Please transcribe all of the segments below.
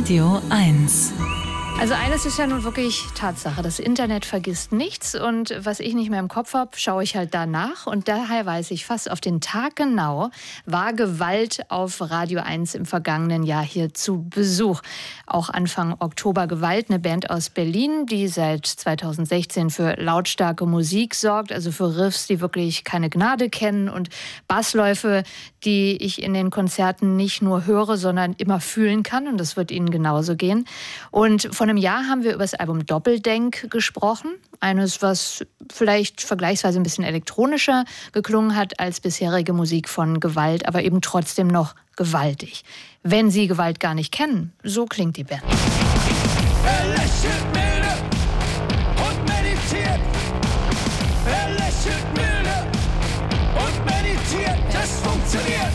Radio 1. Also eines ist ja nun wirklich Tatsache, das Internet vergisst nichts und was ich nicht mehr im Kopf habe, schaue ich halt danach und daher weiß ich fast auf den Tag genau, war Gewalt auf Radio 1 im vergangenen Jahr hier zu Besuch. Auch Anfang Oktober Gewalt, eine Band aus Berlin, die seit 2016 für lautstarke Musik sorgt, also für Riffs, die wirklich keine Gnade kennen und Bassläufe, die ich in den Konzerten nicht nur höre, sondern immer fühlen kann und das wird Ihnen genauso gehen. Und vor einem Jahr haben wir über das Album Doppeldenk gesprochen. Eines, was vielleicht vergleichsweise ein bisschen elektronischer geklungen hat als bisherige Musik von Gewalt, aber eben trotzdem noch gewaltig. Wenn Sie Gewalt gar nicht kennen, so klingt die Band. Er lächelt milde und meditiert. Er lächelt milde und meditiert. Es funktioniert.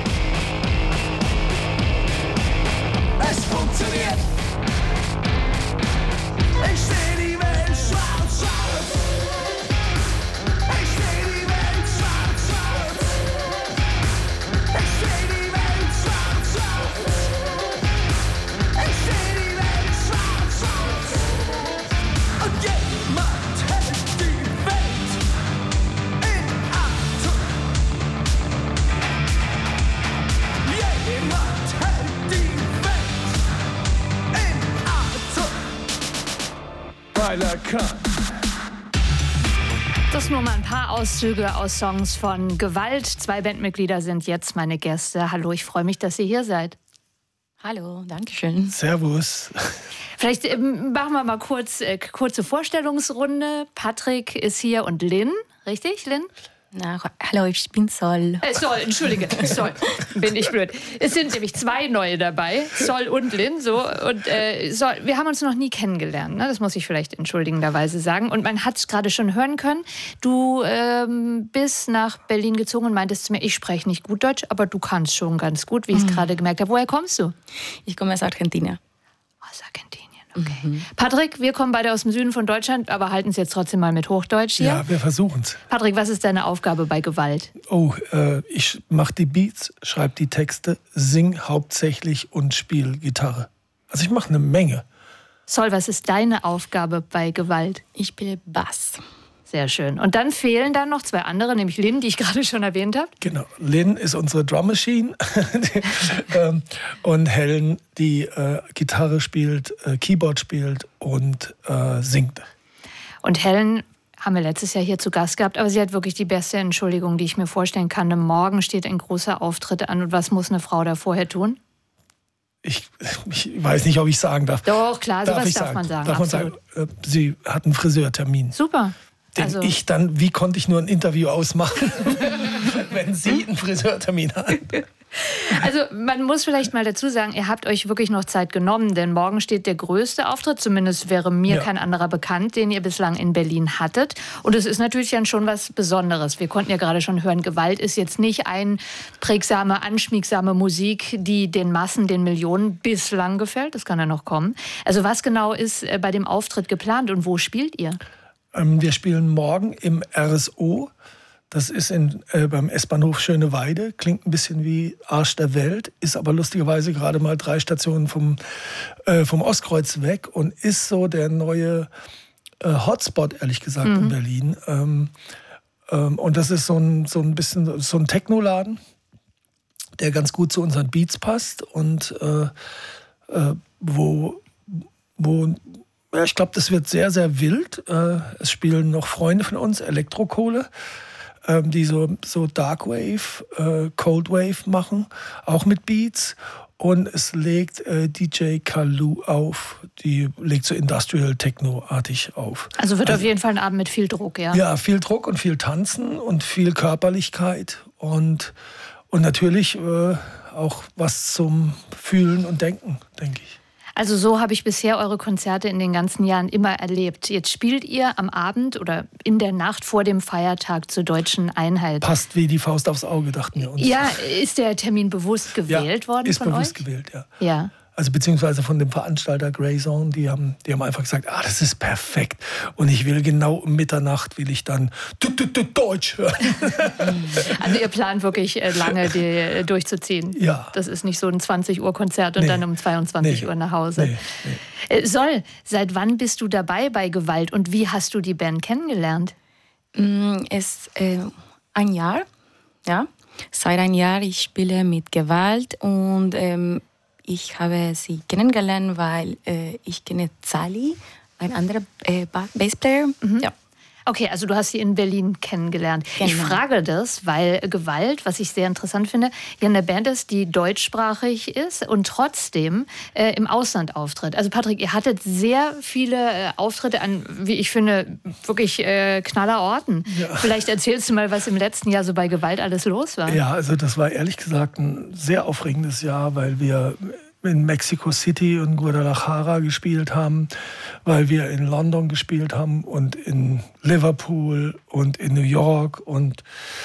Es funktioniert. Ich seh die Welt schwarz, schwarz. Ich seh die Welt schwarz, schwarz. Ich seh die Welt schwarz, schwarz. Ich seh die Welt schwarz, schwarz. Und jemand hält die Welt in Atem. Jemand hält die Welt in Atem. Weil er kann. Das nur mal ein paar Auszüge aus Songs von Gewalt. 2 Bandmitglieder sind jetzt meine Gäste. Hallo, ich freue mich, dass ihr hier seid. Hallo, danke schön. Servus. Vielleicht machen wir mal kurze Vorstellungsrunde. Patrick ist hier und Lynn, richtig, Lynn? Na, hallo, ich bin Sol. Sol, entschuldige, Sol, bin ich blöd. Es sind nämlich 2 neue dabei, Sol und Lynn. So. Und Sol, wir haben uns noch nie kennengelernt, ne? Das muss ich vielleicht entschuldigenderweise sagen. Und man hat es gerade schon hören können. Du bist nach Berlin gezogen und meintest zu mir, ich spreche nicht gut Deutsch, aber du kannst schon ganz gut, wie ich es gerade gemerkt habe. Woher kommst du? Ich komme aus Argentinien. Aus Argentinien. Okay. Patrick, wir kommen beide aus dem Süden von Deutschland, aber halten es jetzt trotzdem mal mit Hochdeutsch hier. Ja, wir versuchen es. Patrick, was ist deine Aufgabe bei Gewalt? Oh, ich mache die Beats, schreibe die Texte, sing hauptsächlich und spiele Gitarre. Also ich mache eine Menge. Sol, was ist deine Aufgabe bei Gewalt? Ich spiele Bass. Sehr schön. Und dann fehlen dann noch 2 andere, nämlich Lynn, die ich gerade schon erwähnt habe. Genau, Lynn ist unsere Drum Machine und Helen, die Gitarre spielt, Keyboard spielt und singt. Und Helen haben wir letztes Jahr hier zu Gast gehabt, aber sie hat wirklich die beste Entschuldigung, die ich mir vorstellen kann. Morgen steht ein großer Auftritt an und was muss eine Frau da vorher tun? Ich weiß nicht, ob ich sagen darf. Doch, klar, sowas darf man sagen. Darf man sagen, sie hat einen Friseurtermin. Super. Wie konnte ich nur ein Interview ausmachen, wenn sie einen Friseurtermin hat? Also man muss vielleicht mal dazu sagen, ihr habt euch wirklich noch Zeit genommen, denn morgen steht der größte Auftritt, zumindest wäre mir kein anderer bekannt, den ihr bislang in Berlin hattet. Und es ist natürlich dann schon was Besonderes. Wir konnten ja gerade schon hören, Gewalt ist jetzt nicht einprägsame, anschmiegsame Musik, die den Massen, den Millionen bislang gefällt. Das kann ja noch kommen. Also was genau ist bei dem Auftritt geplant und wo spielt ihr? Wir spielen morgen im RSO. Das ist beim S-Bahnhof Schöneweide. Klingt ein bisschen wie Arsch der Welt, ist aber lustigerweise gerade mal 3 Stationen vom Ostkreuz weg und ist so der neue Hotspot, ehrlich gesagt, in Berlin. Und das ist so ein bisschen so ein Technoladen, der ganz gut zu unseren Beats passt und ich glaube, das wird sehr, sehr wild. Es spielen noch Freunde von uns, Elektrokohle, die so Darkwave, Coldwave machen, auch mit Beats. Und es legt DJ Kalu auf, die legt so Industrial Techno-artig auf. Also wird auf jeden Fall ein Abend mit viel Druck, ja? Ja, viel Druck und viel Tanzen und viel Körperlichkeit und natürlich auch was zum Fühlen und Denken, denke ich. Also so habe ich bisher eure Konzerte in den ganzen Jahren immer erlebt. Jetzt spielt ihr am Abend oder in der Nacht vor dem Feiertag zur Deutschen Einheit. Passt wie die Faust aufs Auge, dachten wir uns. Ja, ist der Termin bewusst gewählt worden ist von euch? Ist bewusst gewählt, ja. Ja. Also beziehungsweise von dem Veranstalter Greyzone, die haben einfach gesagt, das ist perfekt. Und ich will genau um Mitternacht will ich dann Deutsch hören. Also ihr plant wirklich lange durchzuziehen. Ja. Das ist nicht so ein 20-Uhr-Konzert und dann um 22 Uhr nach Hause. Sol, seit wann bist du dabei bei Gewalt und wie hast du die Band kennengelernt? Es ein Jahr, ja. Seit ein Jahr ich spiele mit Gewalt und ich habe sie kennengelernt, weil ich kenne Sally, ein anderer Bassplayer. Ja. Okay, also du hast sie in Berlin kennengelernt. Genau. Ich frage das, weil Gewalt, was ich sehr interessant finde, hier eine Band ist, die deutschsprachig ist und trotzdem im Ausland auftritt. Also Patrick, ihr hattet sehr viele Auftritte an, wie ich finde, wirklich knaller Orten. Ja. Vielleicht erzählst du mal, was im letzten Jahr so bei Gewalt alles los war. Ja, also das war ehrlich gesagt ein sehr aufregendes Jahr, weil wir in Mexico City und Guadalajara gespielt haben, weil wir in London gespielt haben und in Liverpool und in New York und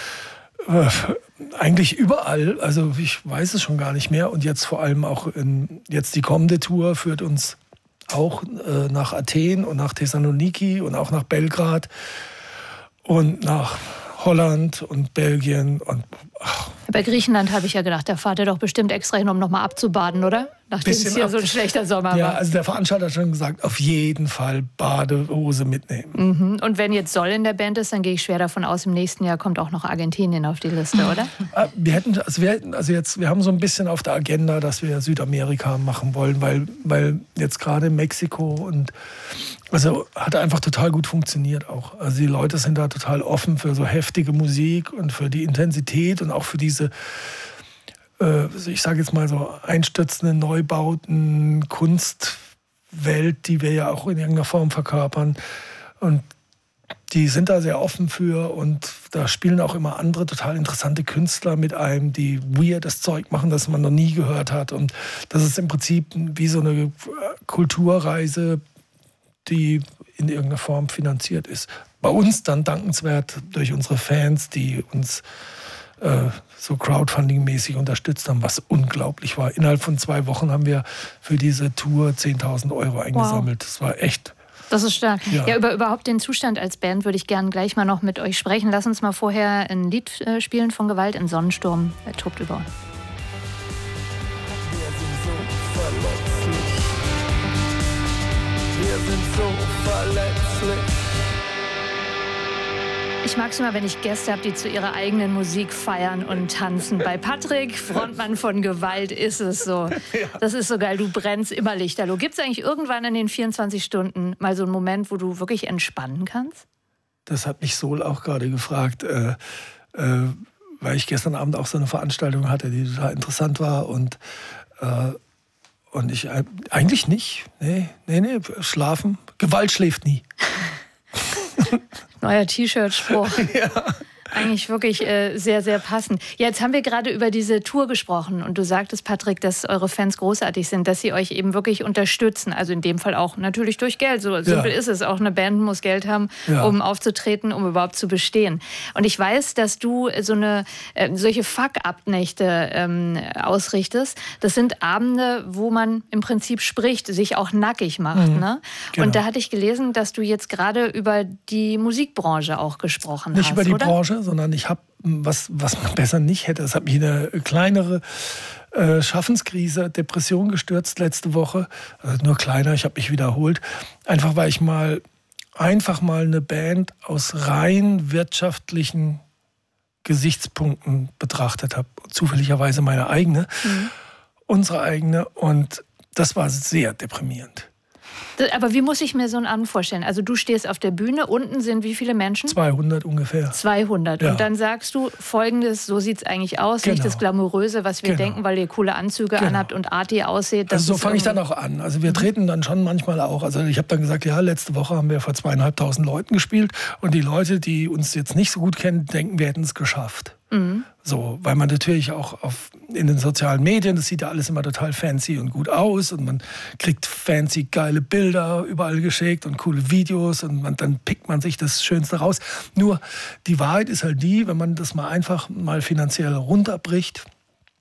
eigentlich überall. Also ich weiß es schon gar nicht mehr. Und jetzt vor allem auch jetzt die kommende Tour führt uns auch nach Athen und nach Thessaloniki und auch nach Belgrad und nach Holland und Belgien und bei Griechenland habe ich ja gedacht, da fahrt ihr doch bestimmt extra hin, um nochmal abzubaden, oder? Nachdem es hier so ein schlechter Sommer war. Ja, also der Veranstalter hat schon gesagt, auf jeden Fall Badehose mitnehmen. Mhm. Und wenn jetzt Sol in der Band ist, dann gehe ich schwer davon aus, im nächsten Jahr kommt auch noch Argentinien auf die Liste, oder? Wir haben so ein bisschen auf der Agenda, dass wir Südamerika machen wollen, weil jetzt gerade Mexiko und also hat einfach total gut funktioniert auch. Also die Leute sind da total offen für so heftige Musik und für die Intensität und auch für diese, ich sage jetzt mal so einstürzenden Neubauten, Kunstwelt, die wir ja auch in irgendeiner Form verkörpern. Und die sind da sehr offen für und da spielen auch immer andere total interessante Künstler mit einem, die weirdes Zeug machen, das man noch nie gehört hat. Und das ist im Prinzip wie so eine Kulturreise, die in irgendeiner Form finanziert ist. Bei uns dann dankenswert durch unsere Fans, die uns so Crowdfunding-mäßig unterstützt haben, was unglaublich war. Innerhalb von 2 Wochen haben wir für diese Tour 10.000 Euro eingesammelt. Wow. Das war echt... Das ist stark. Ja, über überhaupt den Zustand als Band würde ich gerne gleich mal noch mit euch sprechen. Lass uns mal vorher ein Lied spielen von Gewalt, ein Sonnensturm tobt über uns. Wir sind so verletzlich. Ich mag es immer, wenn ich Gäste habe, die zu ihrer eigenen Musik feiern und tanzen. Bei Patrick, Frontmann von Gewalt, ist es so. Das ist so geil, du brennst immer lichterloh. Gibt es eigentlich irgendwann in den 24 Stunden mal so einen Moment, wo du wirklich entspannen kannst? Das hat mich Sol auch gerade gefragt, weil ich gestern Abend auch so eine Veranstaltung hatte, die total interessant war und ich eigentlich nicht. Nee, schlafen. Gewalt schläft nie. Neuer T-Shirt-Spruch. Ja. Eigentlich wirklich sehr, sehr passend. Ja, jetzt haben wir gerade über diese Tour gesprochen und du sagtest, Patrick, dass eure Fans großartig sind, dass sie euch eben wirklich unterstützen. Also in dem Fall auch natürlich durch Geld. So simpel ist es. Auch eine Band muss Geld haben, um aufzutreten, um überhaupt zu bestehen. Und ich weiß, dass du solche Fuck-Up-Nächte ausrichtest. Das sind Abende, wo man im Prinzip spricht, sich auch nackig macht. Ne? Genau. Und da hatte ich gelesen, dass du jetzt gerade über die Musikbranche auch gesprochen hast. Nicht über die oder? Branche, sondern ich habe, was man besser nicht hätte, es hat mich in eine kleinere Schaffenskrise, Depression gestürzt letzte Woche. Also nur kleiner, ich habe mich wiederholt. Einfach weil ich einfach mal eine Band aus rein wirtschaftlichen Gesichtspunkten betrachtet habe. Zufälligerweise meine eigene, unsere eigene. Und das war sehr deprimierend. Aber wie muss ich mir so einen Abend vorstellen? Also du stehst auf der Bühne, unten sind wie viele Menschen? 200 ungefähr. 200. Ja. Und dann sagst du Folgendes, so sieht es eigentlich aus. Genau. Nicht das Glamouröse, was wir denken, weil ihr coole Anzüge anhabt und arty aussieht. Also so fange ich dann auch an. Also wir treten dann schon manchmal auch. Also ich habe dann gesagt, ja, letzte Woche haben wir vor 2.500 Leuten gespielt. Und die Leute, die uns jetzt nicht so gut kennen, denken, wir hätten es geschafft. So, weil man natürlich auch in den sozialen Medien, das sieht ja alles immer total fancy und gut aus und man kriegt fancy geile Bilder überall geschickt und coole Videos und dann pickt man sich das Schönste raus. Nur die Wahrheit ist halt die, wenn man das mal einfach finanziell runterbricht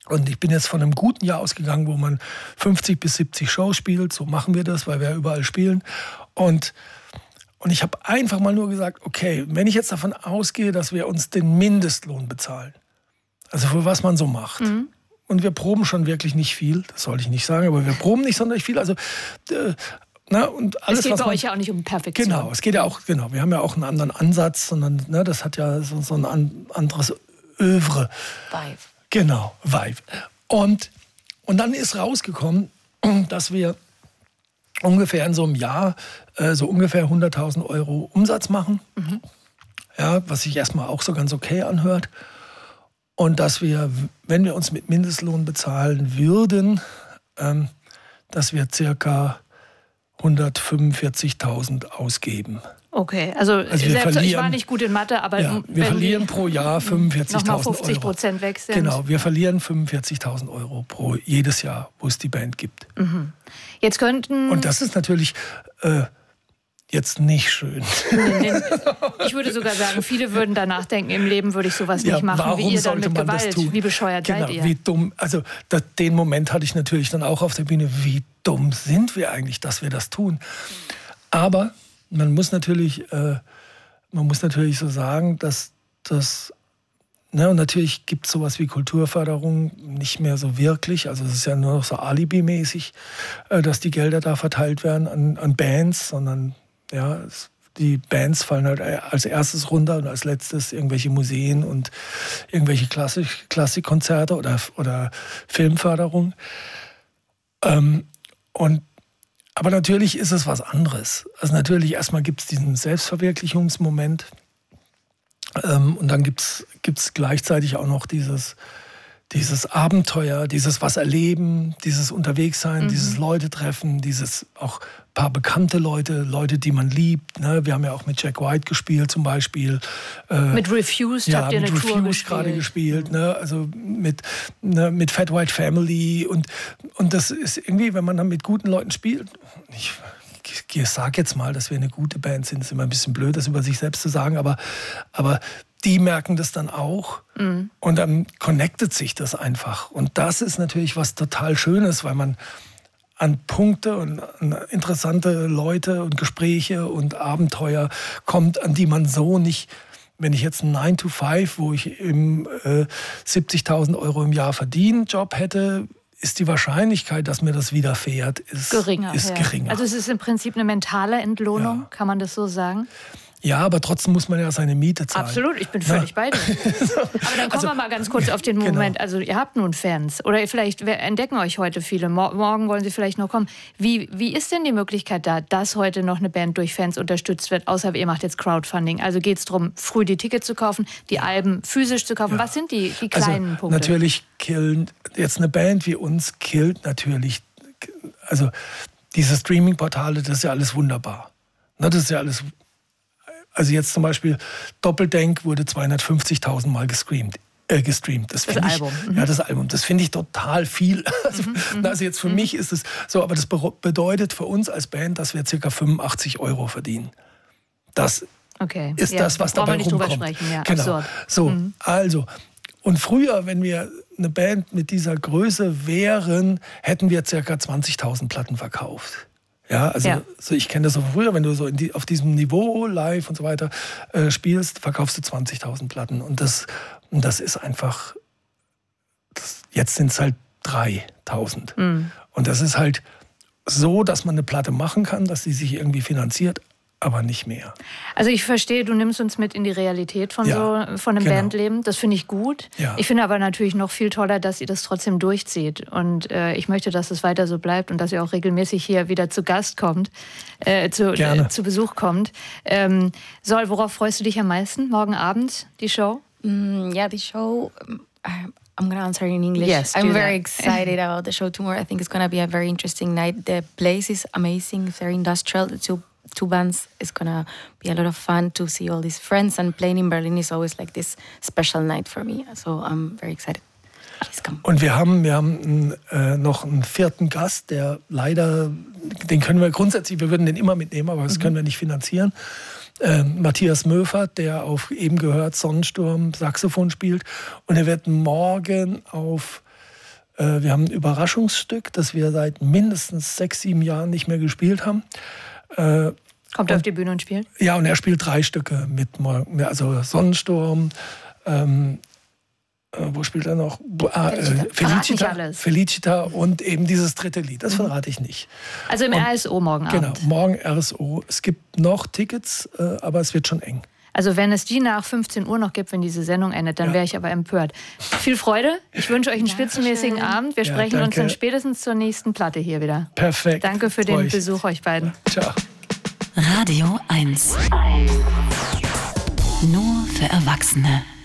Und ich bin jetzt von einem guten Jahr ausgegangen, wo man 50 bis 70 Shows spielt. So machen wir das, weil wir ja überall spielen. Und ich habe einfach mal nur gesagt, okay, wenn ich jetzt davon ausgehe, dass wir uns den Mindestlohn bezahlen, also für was man so macht. Und wir proben schon wirklich nicht viel, das soll ich nicht sagen, aber wir proben nicht sonderlich viel. Also, und alles, es geht was bei euch ja auch nicht um Perfektion. Genau, es geht ja auch, genau. Wir haben ja auch einen anderen Ansatz, sondern das hat ja so ein anderes Övre. Vibe. Genau, Vibe. Und dann ist rausgekommen, dass wir ungefähr in so einem Jahr so ungefähr 100.000 Euro Umsatz machen. Ja, was sich erstmal auch so ganz okay anhört. Und dass wir, wenn wir uns mit Mindestlohn bezahlen würden, dass wir circa 145.000 ausgeben. Okay, also selbst, ich war nicht gut in Mathe, aber ja, wir verlieren pro Jahr 45.000 Euro. Nochmal 50% weg sind. Genau, wir verlieren 45.000 Euro pro jedes Jahr, wo es die Band gibt. Jetzt könnten... Und das ist natürlich jetzt nicht schön. Ich würde sogar sagen, viele würden danach denken, im Leben würde ich sowas nicht machen, warum wie ihr dann sollte mit man Gewalt. das tun? Wie bescheuert seid ihr? Wie dumm. Also den Moment hatte ich natürlich dann auch auf der Bühne. Wie dumm sind wir eigentlich, dass wir das tun? Aber man muss natürlich so sagen, dass das, und natürlich gibt es sowas wie Kulturförderung nicht mehr so wirklich. Also es ist ja nur noch so alibimäßig, dass die Gelder da verteilt werden an Bands, sondern ja, die Bands fallen halt als erstes runter und als letztes irgendwelche Museen und irgendwelche Klassikkonzerte oder Filmförderung. Aber natürlich ist es was anderes. Also natürlich erstmal gibt es diesen Selbstverwirklichungsmoment und dann gibt's gleichzeitig auch noch dieses Abenteuer, dieses was erleben, dieses Unterwegssein, dieses Leute treffen, dieses auch paar bekannte Leute, die man liebt. Ne? Wir haben ja auch mit Jack White gespielt zum Beispiel. Mit Refused habt ihr eine Tour Refused gerade gespielt. Ne? Also mit Fat White Family. Und das ist irgendwie, wenn man dann mit guten Leuten spielt, ich sage jetzt mal, dass wir eine gute Band sind, ist immer ein bisschen blöd, das über sich selbst zu sagen, aber die merken das dann auch und dann connectet sich das einfach. Und das ist natürlich was total Schönes, weil man an Punkte und an interessante Leute und Gespräche und Abenteuer kommt, an die man so nicht, wenn ich jetzt einen 9-to-5, wo ich 70.000 Euro im Jahr verdiene, Job hätte, ist die Wahrscheinlichkeit, dass mir das widerfährt, geringer. Also es ist im Prinzip eine mentale Entlohnung, kann man das so sagen? Ja, aber trotzdem muss man ja seine Miete zahlen. Absolut, ich bin völlig bei dir. Aber dann kommen wir mal ganz kurz auf den Moment. Genau. Also ihr habt nun Fans oder vielleicht entdecken euch heute viele. Morgen wollen sie vielleicht noch kommen. Wie ist denn die Möglichkeit da, dass heute noch eine Band durch Fans unterstützt wird, außer ihr macht jetzt Crowdfunding? Also geht es darum, früh die Tickets zu kaufen, die Alben physisch zu kaufen? Ja. Was sind die kleinen Punkte? Natürlich killt jetzt eine Band wie uns, natürlich, also diese Streaming-Portale, das ist ja alles wunderbar. Das ist ja alles. Also jetzt zum Beispiel Doppeldenk wurde 250.000 Mal gestreamt. Das Album. Ja, das Album. Das finde ich total viel. Also jetzt für mich ist es so, aber das bedeutet für uns als Band, dass wir ca. 85 Euro verdienen. Das ist das, was dabei rumkommt. Ja, genau. Absurd. So, also. Und früher, wenn wir eine Band mit dieser Größe wären, hätten wir ca. 20.000 Platten verkauft. Ja, also So ich kenne das so früher, wenn du so auf diesem Niveau live und so weiter spielst, verkaufst du 20.000 Platten. Und das ist einfach, jetzt sind es halt 3.000. Und das ist halt so, dass man eine Platte machen kann, dass sie sich irgendwie finanziert, aber nicht mehr. Also ich verstehe, du nimmst uns mit in die Realität von einem Bandleben. Das finde ich gut. Ja. Ich finde aber natürlich noch viel toller, dass ihr das trotzdem durchzieht. Und ich möchte, dass es weiter so bleibt und dass ihr auch regelmäßig hier wieder zu Gast kommt, zu Besuch kommt. Sol, worauf freust du dich am meisten? Morgen Abend, die Show? Die Show... I'm going to answer in English. Yes, I'm very excited about the show tomorrow. I think it's going to be a very interesting night. The place is amazing, very industrial. Two bands. It's gonna be a lot of fun to see all these friends, and playing in Berlin is always like this special night for me. So I'm very excited. Please come. Und wir haben noch einen vierten Gast, der leider, den können wir grundsätzlich, wir würden den immer mitnehmen, aber das können wir nicht finanzieren. Matthias Möfert, der auf eben gehört Sonnensturm Saxophon spielt, und er wird morgen auf Wir haben ein Überraschungsstück, das wir seit mindestens 6, 7 Jahren nicht mehr gespielt haben. Kommt er auf die Bühne und spielt? Ja, und er spielt 3 Stücke mit, also Sonnensturm, wo spielt er noch? Felicita und eben dieses dritte Lied. Das verrate ich nicht. Also im RSO morgen Abend. Genau, morgen RSO. Es gibt noch Tickets, aber es wird schon eng. Also wenn es die nach 15 Uhr noch gibt, wenn diese Sendung endet, dann wäre ich aber empört. Viel Freude. Ich wünsche euch einen spitzenmäßigen Abend. Wir sprechen uns dann spätestens zur nächsten Platte hier wieder. Perfekt. Danke für den Besuch, euch beiden. Ciao. Radio 1. Nur für Erwachsene.